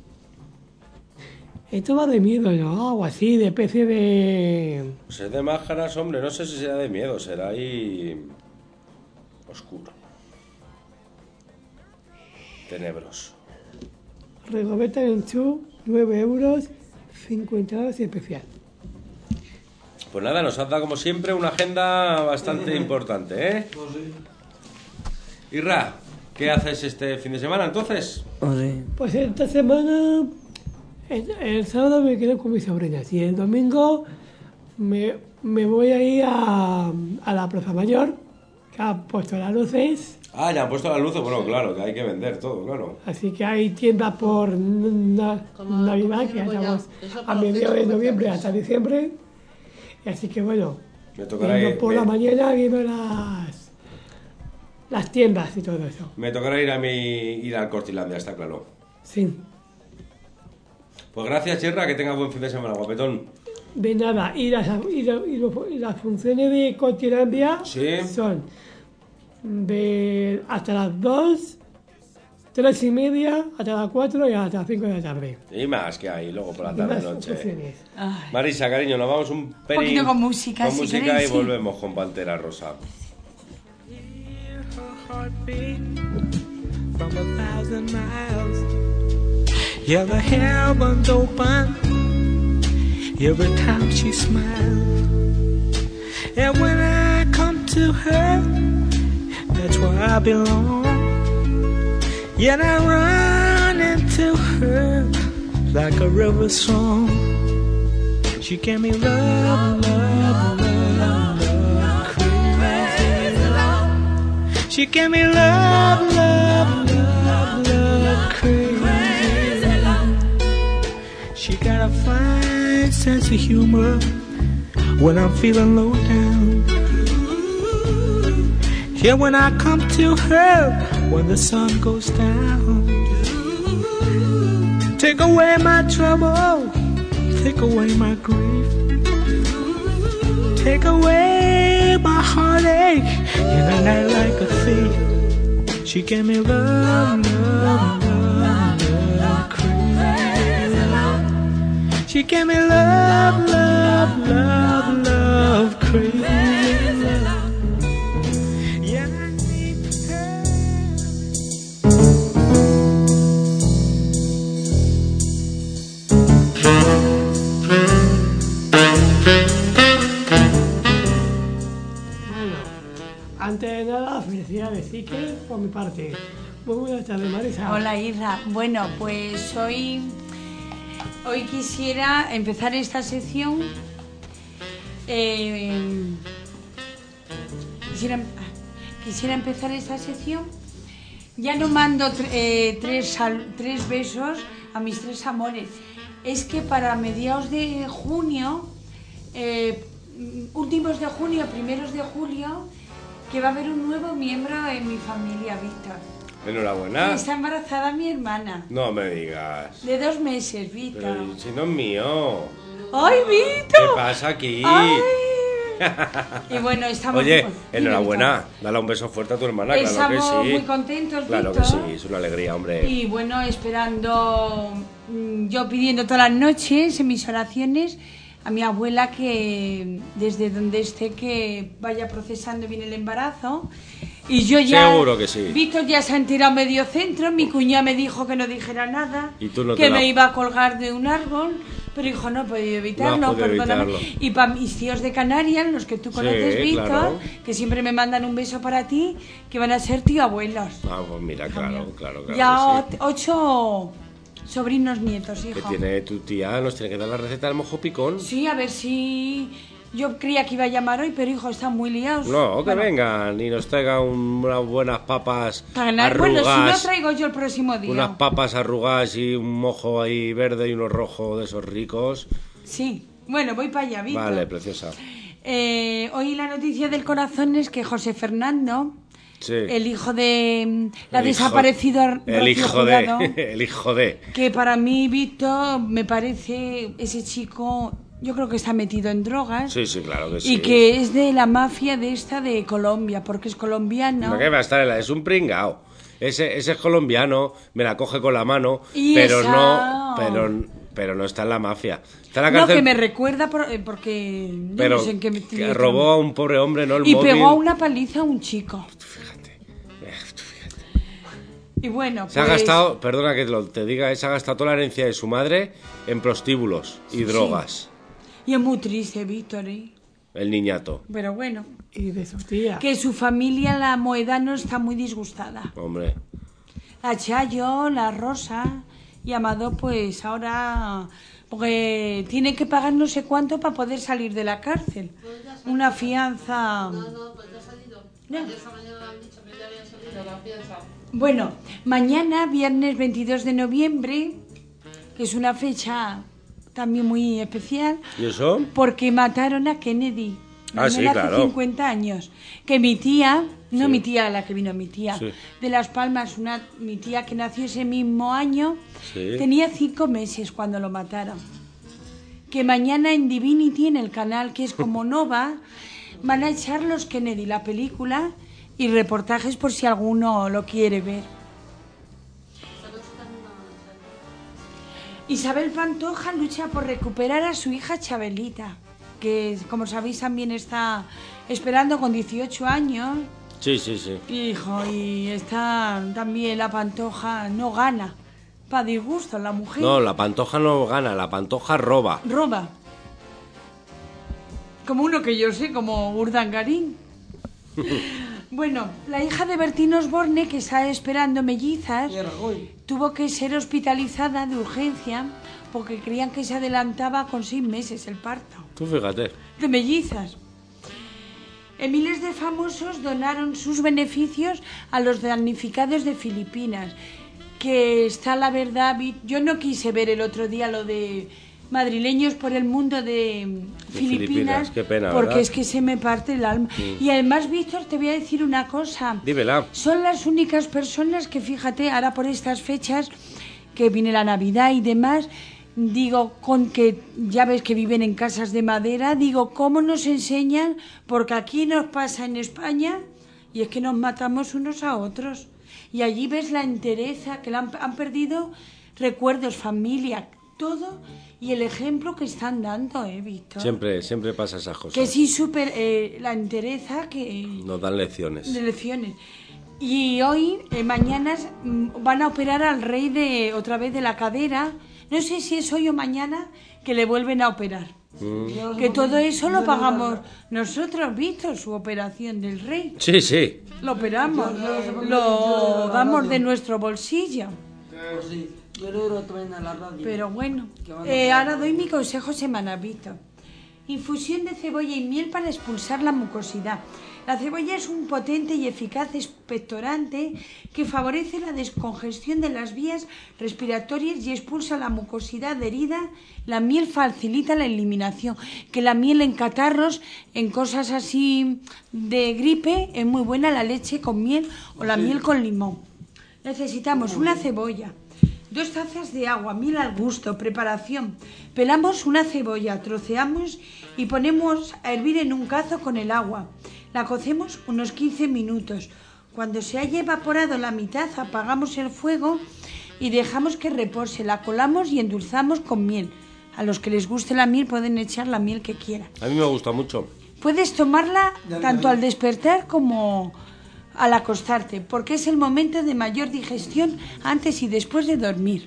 Esto va de miedo, ¿no? Algo así, de especie de... Pues es de máscaras, hombre, no sé si será de miedo, será ahí... oscuro. Tenebroso. Rigoberta Menchú, 9 euros, 52 y especial. Pues nada, nos has dado como siempre una agenda bastante importante, ¿eh? Pues sí. Irra, ¿qué haces este fin de semana entonces? Pues esta semana, el sábado me quedo con mis sobrinas y el domingo me voy a ir a la Plaza Mayor, que ha puesto las luces. Ah, ya han puesto las luces, bueno, claro, que hay que vender todo, claro. Así que hay tiendas por Navidad, que ya estamos a mediados de noviembre hasta diciembre. Así que bueno, Me tocará ir, por la mañana viendo las tiendas y todo eso. me tocará ir al Cortilandia, está claro. Sí. Pues gracias, Irra, que tengas buen fin de semana, guapetón. De nada, y las funciones de Cortilandia Sí. son de hasta las 2, 3 y media, hasta las 4 y hasta las 5 de la tarde. Y más que hay, luego por la Y tarde más noche. funciones. Ay. Marisa, cariño, nos vamos un pelín poquito con música, con si música queréis, y sí. volvemos con Pantera Rosa. Heartbeat from 1,000 miles. Yeah, the heavens open every time she smiles. And when I come to her, that's where I belong. Yet I run into her like a river song. She gave me love, love, love, love, crazy love. She gave me love, love, love, love, crazy love. She got a fine sense of humor when I'm feeling low down. Yeah, when I come to her when the sun goes down. Take away my trouble, take away my grief, take away my heartache in a night like a thief. She gave me love, love, love, love, crazy love. She gave me love, love, love, love, crazy love. Yeah, I need her. Bueno, antes de nada, felicidades, Ike, por mi parte. Muy buenas tardes, Marisa. Hola, Irra. Bueno, pues hoy quisiera empezar esta sección. Quisiera empezar esta sección. Ya no mando tres besos a mis tres amores. Es que para mediados de junio, últimos de junio, primeros de julio, que va a haber un nuevo miembro en mi familia, Víctor. Enhorabuena. Está embarazada mi hermana. No me digas. De 2 meses, Víctor. Pero si no es mío. ¡Ay, ¿Qué Víctor! pasa aquí? ¡Ay! Y bueno, estamos... Oye, Dime, enhorabuena. Dale un beso fuerte a tu hermana, Estamos claro que sí. muy contentos, Claro Víctor. que sí, es una alegría, hombre. Y bueno, esperando, yo pidiendo todas las noches en mis oraciones a mi abuela que desde donde esté que vaya procesando bien el embarazo. Y yo ya... Seguro que sí. Víctor ya se ha enterado medio centro, mi cuñada me dijo que no dijera nada, Y tú no que te me la- iba a colgar de un árbol, pero hijo, no he podido evitarlo, No has podido perdóname. evitarlo. Y para mis tíos de Canarias, los que tú conoces, Sí, Víctor, claro. que siempre me mandan un beso para ti, que van a ser tío abuelos. Ah, pues mira, claro. Ya que sí. 8 sobrinos nietos, Que hijo. tiene tu tía, nos tiene que dar la receta del mojo picón. Sí, a ver si... Yo creía que iba a llamar hoy, pero hijo, están muy liados. No, que Bueno, vengan y nos traigan unas buenas papas bueno, arrugadas. si no traigo yo el próximo día. Unas papas arrugadas y un mojo ahí verde y uno rojo de esos ricos. Sí, bueno, voy para allá, Víctor. Vale, preciosa. Hoy la noticia del corazón es que José Fernando Sí. el hijo de la El hijo- desaparecida El Rocío hijo Jurado, de... El hijo de... que para mí, Víctor, me parece ese chico, yo creo que está metido en drogas. Sí, sí, claro que sí. Y que es de la mafia de esta de Colombia, porque es colombiano. ¿Qué va a estar? Es un pringao. Ese es colombiano, me la coge con la mano, Y pero esa- no... Pero no está en la mafia. Está en la No, cárcel, que me recuerda porque yo pero no sé en qué que robó a un pobre hombre, ¿no? El y móvil. pegó a una paliza a un chico. Fíjate. Y bueno, Se ha pues, gastado, perdona que te diga, se ha gastado toda la herencia de su madre en prostíbulos y drogas. y es muy triste, Víctor, ¿eh? El niñato. Pero bueno, Y de su tía. que su familia, la Moedano, está muy disgustada. Hombre. La Chayo, la Rosa y Amado, pues ahora... Porque tiene que pagar no sé cuánto para poder salir de la cárcel. Una fianza... No, pues ya ha salido. Ya. Esta mañana me han dicho que ya había salido la fianza. Bueno, mañana, viernes 22 de noviembre, que es una fecha también muy especial, ¿Y eso? porque mataron a Kennedy. Ah, sí, Hace claro. 50 años. Que mi tía, no Sí. mi tía la que vino, mi tía Sí. de Las Palmas, mi tía que nació ese mismo año, Sí. tenía 5 meses cuando lo mataron. Que mañana en Divinity, en el canal que es como Nova, van a echar los Kennedy, la película, y reportajes por si alguno lo quiere ver. Isabel Pantoja lucha por recuperar a su hija Chabelita, que como sabéis también está esperando con 18 años. Sí, sí, sí. Hijo, y está también la Pantoja, no gana, para disgusto la mujer. No, la Pantoja no gana, la Pantoja roba. Roba. Como uno que yo sé, como Urdangarín. Bueno, la hija de Bertín Osborne, que está esperando mellizas, tuvo que ser hospitalizada de urgencia porque creían que se adelantaba con 6 meses el parto. Tú fíjate. De mellizas. Miles de famosos donaron sus beneficios a los damnificados de Filipinas. Que está la verdad, yo no quise ver el otro día lo de madrileños por el mundo de Filipinas, qué pena, porque ¿verdad? es que se me parte el alma. Y además, Víctor, te voy a decir una cosa. Dímela. Son las únicas personas que, fíjate, ahora por estas fechas, que viene la Navidad y demás, digo, con que ya ves que viven en casas de madera, digo, ¿cómo nos enseñan? Porque aquí nos pasa en España y es que nos matamos unos a otros. Y allí ves la entereza, que han perdido recuerdos, familia, todo, y el ejemplo que están dando, Víctor. Siempre pasa esas cosas. Que sí, súper, la entereza que... Nos dan lecciones. De lecciones. Y hoy, mañana, van a operar al rey otra vez de la cadera. No sé si es hoy o mañana que le vuelven a operar. Que todo eso lo pagamos nosotros, Víctor, su operación del rey. Sí, sí. Lo operamos, lo damos de nuestro bolsillo. Sí, yo lo traen a la radio. Pero bueno, Que van a operar. ahora doy mi consejo semanal, Víctor. Infusión de cebolla y miel para expulsar la mucosidad. La cebolla es un potente y eficaz expectorante que favorece la descongestión de las vías respiratorias y expulsa la mucosidad adherida. La miel facilita la eliminación. Que la miel en catarros, en cosas así de gripe, es muy buena la leche con miel o la miel con limón. Necesitamos una cebolla, 2 tazas de agua, miel al gusto, preparación. Pelamos una cebolla, troceamos y ponemos a hervir en un cazo con el agua. La cocemos unos 15 minutos. Cuando se haya evaporado la mitad, apagamos el fuego y dejamos que repose. La colamos y endulzamos con miel. A los que les guste la miel pueden echar la miel que quieran. A mí me gusta mucho. Puedes tomarla tanto al despertar como al acostarte, porque es el momento de mayor digestión antes y después de dormir.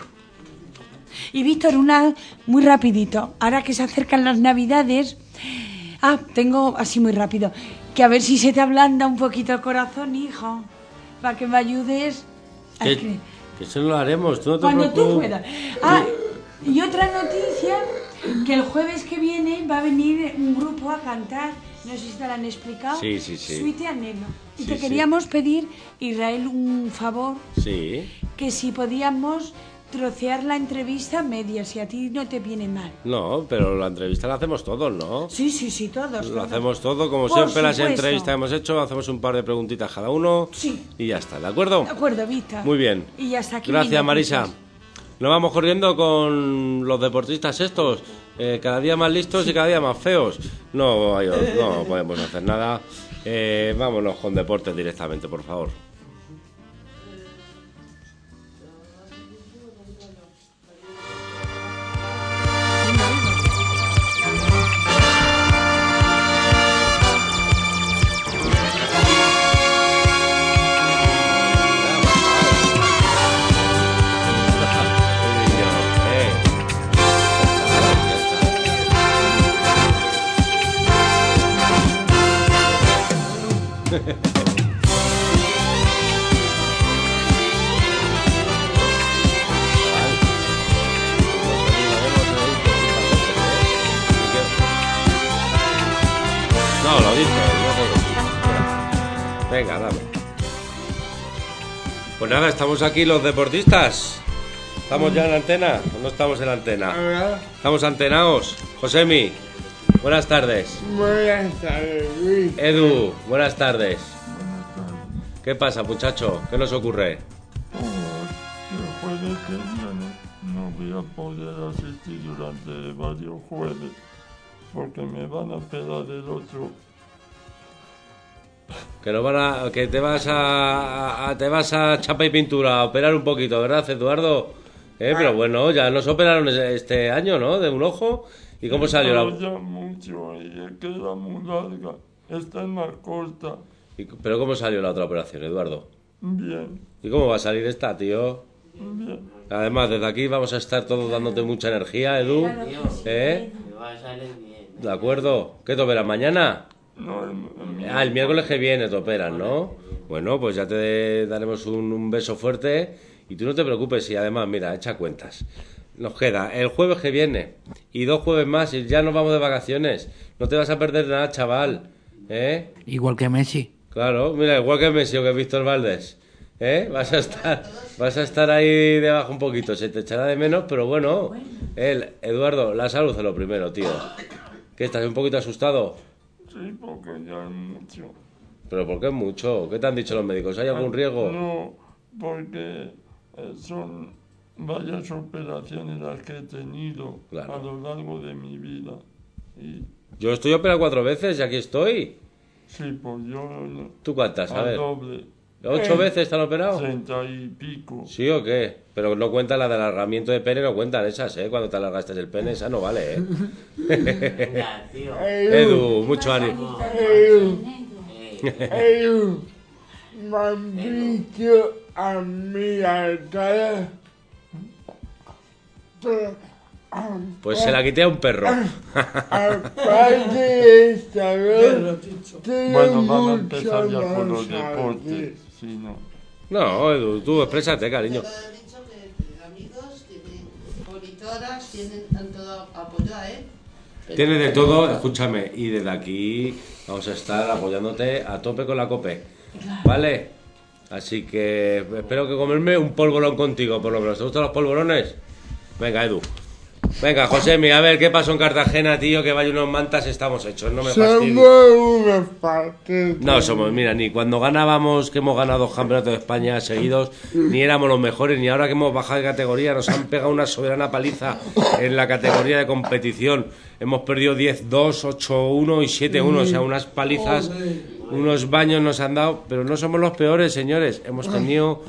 Y Víctor, una muy rapidito, ahora que se acercan las Navidades, tengo así muy rápido, que a ver si se te ablanda un poquito el corazón, hijo, para que me ayudes a Que eso lo haremos, tú no te cuando tú preocupes. puedas. Y otra noticia, que el jueves que viene va a venir un grupo a cantar, no sé si te lo han explicado, Sí, sí, sí. Suite Anhelo. Y Sí, te sí. queríamos pedir, Israel, un favor, Sí. que si podíamos trocear la entrevista a medias, si a ti no te viene mal. No, pero la entrevista la hacemos todos, ¿no? Sí, todos. Lo hacemos todo, como Por siempre las supuesto. entrevistas que hemos hecho, hacemos un par de preguntitas cada uno Sí. y ya está, ¿de acuerdo? De acuerdo, Vita. Muy bien. Y hasta aquí. Gracias, mi Marisa. noticias. Nos vamos corriendo con los deportistas estos, cada día más listos y cada día más feos. No podemos hacer nada. Vámonos con deportes directamente, por favor. No, lo dices, no. Venga, dame. Pues nada, estamos aquí los deportistas. ¿Estamos ya en la antena o no estamos en la antena? ¿Estamos antenados? Josemi, buenas tardes. Buenas tardes, Luis. Edu, buenas tardes. ¿Qué pasa, muchacho? ¿Qué nos ocurre? El jueves que viene no voy a poder asistir durante varios jueves porque me van a operar el otro. Que te vas a chapa y pintura a operar un poquito, ¿verdad, Eduardo? Pero bueno, ya nos operaron este año, ¿no? De un ojo. ¿Y cómo salió la...? Ya mucho y queda muy larga. Esta es más corta. ¿Pero cómo salió la otra operación, Eduardo? Bien. ¿Y cómo va a salir esta, tío? Bien. Además, desde aquí vamos a estar todos dándote mucha energía, Edu. ¿Eh? Me va a salir bien. ¿De acuerdo? ¿Qué te operan mañana? No, El miércoles que viene te operan, ¿no? Bueno, pues ya te daremos un beso fuerte y tú no te preocupes. Y además, mira, echa cuentas. Nos queda el jueves que viene y 2 jueves más y ya nos vamos de vacaciones. No te vas a perder nada, chaval. ¿Eh? Igual que Messi. Claro, mira, igual que Messi o que Víctor Valdés. Vas a estar ahí debajo un poquito. Se te echará de menos, pero bueno. Eduardo, la salud es lo primero, tío. ¿Qué, estás un poquito asustado? Sí, porque ya es mucho. ¿Pero por qué es mucho? ¿Qué te han dicho los médicos? ¿Hay algún riesgo? No, porque son varias operaciones las que he tenido a lo largo de mi vida. Y Yo estoy operado 4 veces y aquí estoy. sí, pues yo... ¿Tú cuántas? A al ver. doble. 8 veces te han operado. 30 y pico. ¿Sí o qué? Pero no cuentan la del alargamiento de pene, no cuentan esas, ¿eh? Cuando te alargaste el pene, esa no vale, ¿eh? Venga, tío. Edu, mucho ánimo. Edu, me han dicho a mí la cara, pero Pues se la quité a un perro. aparte de saber, Bueno, vamos a empezar ya por los deportes. Si no. No, Edu, tú exprésate, cariño. Amigos, tienen monitoras, tienen todo apoyo a él. Tienes de todo, escúchame, y desde aquí vamos a estar apoyándote a tope con la COPE, ¿vale? Así que espero que comerme un polvorón contigo, por lo menos. ¿Te gustan los polvorones? Venga, Edu. Venga, Josemi, a ver, ¿qué pasó en Cartagena, tío? Que vaya unos mantas, estamos hechos, no me fastidies. somos unos partidos. No somos, mira, ni cuando ganábamos, que hemos ganado 2 campeonatos de España seguidos, ni éramos los mejores, ni ahora que hemos bajado de categoría, nos han pegado una soberana paliza en la categoría de competición. Hemos perdido 10-2, 8-1 y 7-1, o sea, unas palizas, unos baños nos han dado, pero no somos los peores, señores. Hemos tenido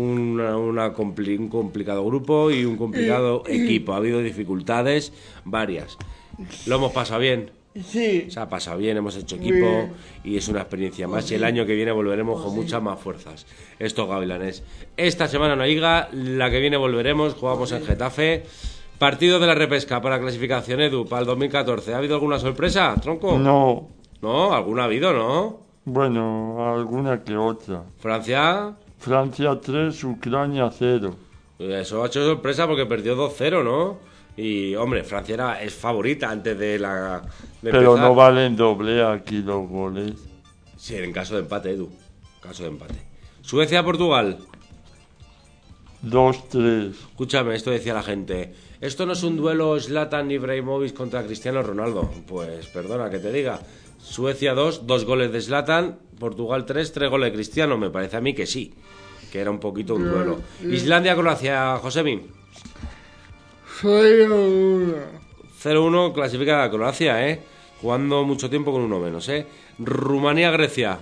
un complicado grupo y un complicado equipo. Ha habido dificultades varias. Lo hemos pasado bien. Sí. Se ha pasado bien, hemos hecho equipo y es una experiencia más. Y el año que viene volveremos con muchas más fuerzas. Estos gavilanes. Esta semana no hay liga, la que viene volveremos, jugamos en Getafe. Partido de la repesca para clasificación, Edu, para el 2014. ¿Ha habido alguna sorpresa, tronco? No. No, alguna ha habido, ¿no? Bueno, alguna que otra. Francia. Francia 3, Ucrania 0. Eso ha hecho sorpresa porque perdió 2-0, ¿no? Y, hombre, Francia es favorita antes de la... Pero no valen doble aquí los goles. Sí, en caso de empate, Edu. Caso de empate. Suecia-Portugal. 2-3. Escúchame, esto decía la gente. Esto no es un duelo Zlatan Ibrahimovic contra Cristiano Ronaldo. Pues perdona que te diga. Suecia 2 goles de Zlatan. Portugal 3 goles de Cristiano. Me parece a mí que sí. Que era un poquito un duelo. Islandia-Croacia, Josemi. 0-1 clasifica a Croacia, ¿eh? Jugando mucho tiempo con uno menos, ¿eh? Rumanía-Grecia.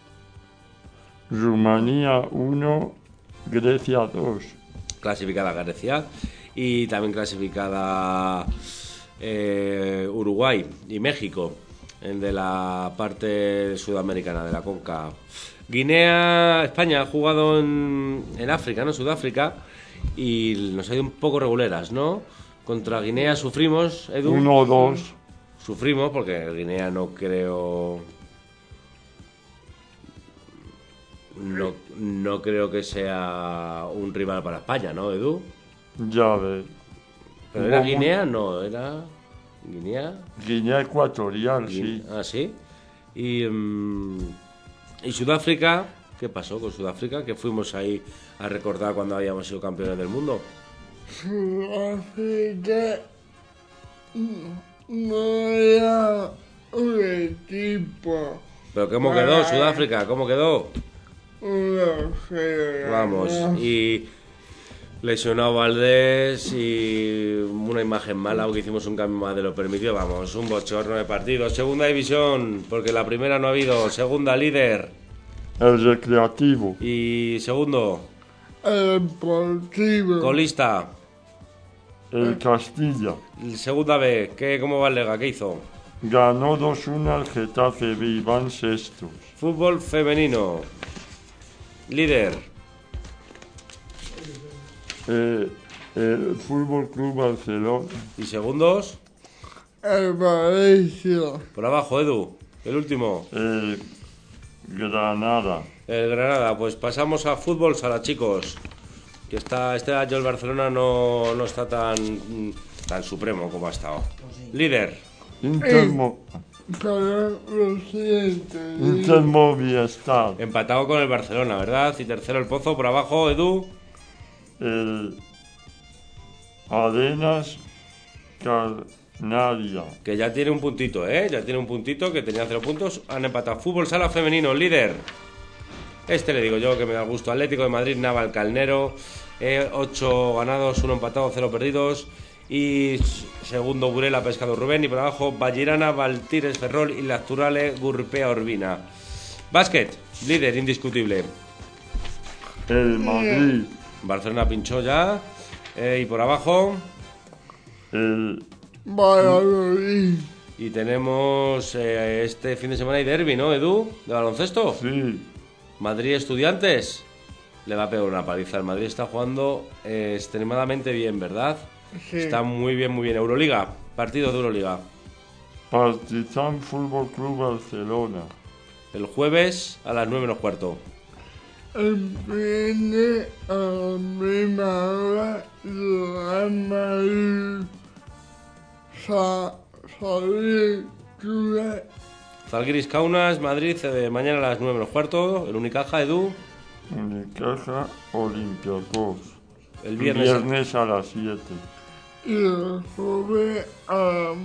Rumanía 1, Grecia 2. Clasificada Grecia. Y también clasificada Uruguay y México, de la parte sudamericana, de la CONCACAF. Guinea, España ha jugado en África, ¿no? Sudáfrica, y nos ha ido un poco reguleras, ¿no? Contra Guinea sufrimos, Edu. 1-2. Sufrimos porque Guinea no creo... No creo que sea un rival para España, ¿no, Edu? Ya ves. ¿Pero era Guinea? No, era... ¿Guinea? Guinea Ecuatorial, sí. Ah, ¿sí? Y Sudáfrica, ¿qué pasó con Sudáfrica? Que fuimos ahí a recordar cuando habíamos sido campeones del mundo. Sudáfrica no era un equipo. ¿Pero cómo quedó Sudáfrica? ¿Cómo quedó? 1-0. Vamos, y lesionado Valdés y una imagen mala, aunque hicimos un cambio más de lo permitido. Vamos, un bochorno de partido. Segunda división, porque la primera no ha habido. Segunda, líder. El Recreativo. Y segundo, El Deportivo. colista. El Castilla. Segunda B, ¿cómo va el Lega? ¿Qué hizo? Ganó 2-1 al Getafe B y van sextos. Fútbol femenino. Líder. El Fútbol Club Barcelona. ¿Y segundos? El Valencia. Por abajo, Edu. El último. El Granada. El Granada. Pues pasamos a fútbol sala, chicos. Que este año el Barcelona no está tan supremo como ha estado. Líder. Inter Movistar. Empatado con el Barcelona, ¿verdad? Y tercero el Pozo. Por abajo, Edu. El Arenas Canaria. Que ya tiene un puntito, ¿eh? Ya tiene un puntito, que tenía 0 puntos. Han empatado. Fútbol sala femenino, líder. Le digo yo que me da gusto. Atlético de Madrid, Naval Calnero. 8 ganados, 1 empatado, 0 perdidos. Y segundo, Burela Pescado Rubén. Y por abajo, Vallirana, Valtires Ferrol y Lacturale Gurpea Urbina. Básquet, líder indiscutible. El Madrid. Barcelona pinchó ya. Y por abajo, el Valladolid. Y tenemos este fin de semana hay derbi, ¿no, Edu? ¿De baloncesto? Sí. Madrid Estudiantes. Le va a pegar una paliza. El Madrid está jugando extremadamente bien, ¿verdad? Sí. Está muy bien, muy bien. Euroliga. Partido de Euroliga. Partizan Fútbol Club Barcelona. El jueves a las 9:15. El viernes a la misma hora Real Madrid Zalgiris Kaunas, Madrid, mañana a las 9:15. El Unicaja, Edu. Unicaja Olympiacos. El viernes a las 7. y el jueves a las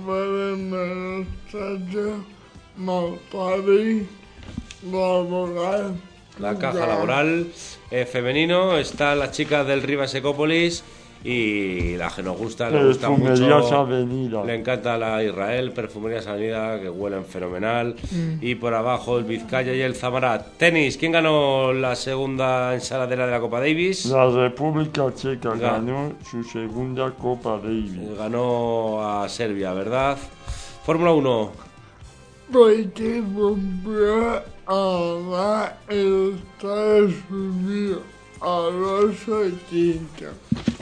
9:30 Maccabi Laboral. La caja laboral femenino. Están las chicas del Rivas Ecópolis. Y la que nos gusta, le gusta mucho. Avenida. Le encanta la Israel, Perfumerías Avenida, que huelen fenomenal. Y por abajo el Vizcaya y el Zamarat. Tenis, ¿quién ganó la segunda ensaladera de la Copa Davis? La República Checa ganó su segunda Copa Davis. Ganó a Serbia, ¿verdad? Fórmula 1. Porque volvió a ganar en Estados Unidos a los 80.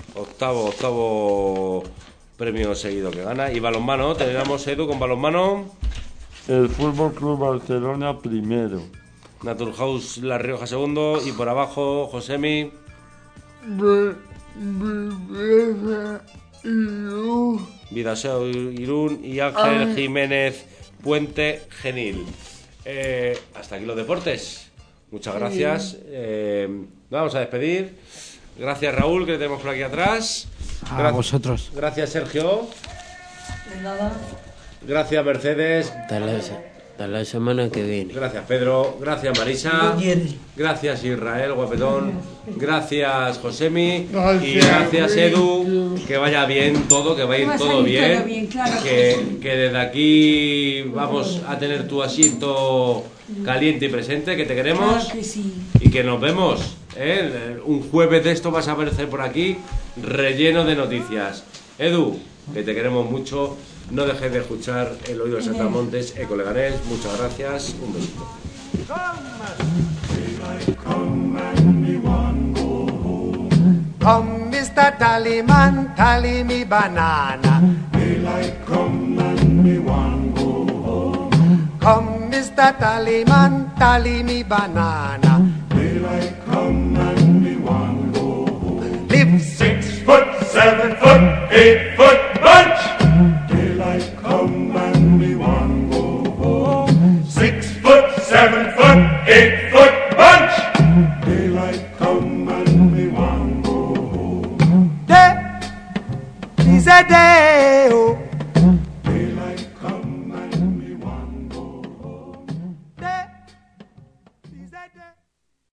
Octavo premio seguido que gana. Y balonmano, tenemos Edu con balonmano. El Fútbol Club Barcelona primero. Naturhaus La Rioja segundo. Y por abajo, Josemi. Vidaseo Irún y Ángel Jiménez Puente Genil. Hasta aquí los deportes. Muchas gracias. Vamos a despedir. Gracias, Raúl, que te tenemos por aquí atrás. A vosotros. Gracias, Sergio. De nada. Gracias, Mercedes. Hasta la semana que viene. Gracias, Pedro. Gracias, Marisa. Gracias, Israel, guapetón. Gracias, Josemi. Y gracias, Edu. Que vaya bien todo, que vaya todo bien. Claro. Que desde aquí vamos a tener tu asiento caliente y presente, que te queremos. Claro que sí. Y que nos vemos. Un jueves de esto vas a aparecer por aquí relleno de noticias. Edu, que te queremos mucho. No dejes de escuchar El Oído de Saltamontes, Ecoleganés. Muchas gracias. Un besito. Come, Mr. Tallyman, tally me banana. Daylight come and me want go home. Come, Mr. Tallyman, tally me banana.